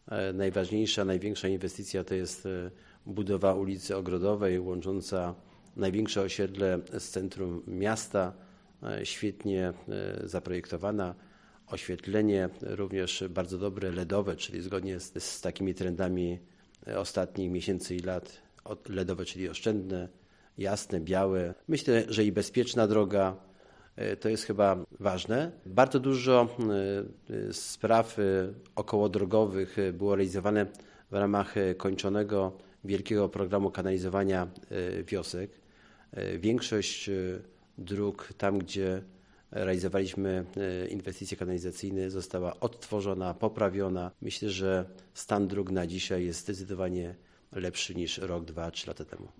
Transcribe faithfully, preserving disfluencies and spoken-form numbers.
Najważniejsza, największa inwestycja to jest budowa ulicy Ogrodowej łącząca największe osiedle z centrum miasta, świetnie zaprojektowana. Oświetlenie również bardzo dobre, LEDowe, czyli zgodnie z, z takimi trendami ostatnich miesięcy i lat, LEDowe, czyli oszczędne, jasne, białe. Myślę, że i bezpieczna droga. To jest chyba ważne. Bardzo dużo spraw okołodrogowych było realizowane w ramach kończonego wielkiego programu kanalizowania wiosek. Większość dróg, tam gdzie realizowaliśmy inwestycje kanalizacyjne, została odtworzona, poprawiona. Myślę, że stan dróg na dzisiaj jest zdecydowanie lepszy niż rok, dwa, trzy lata temu.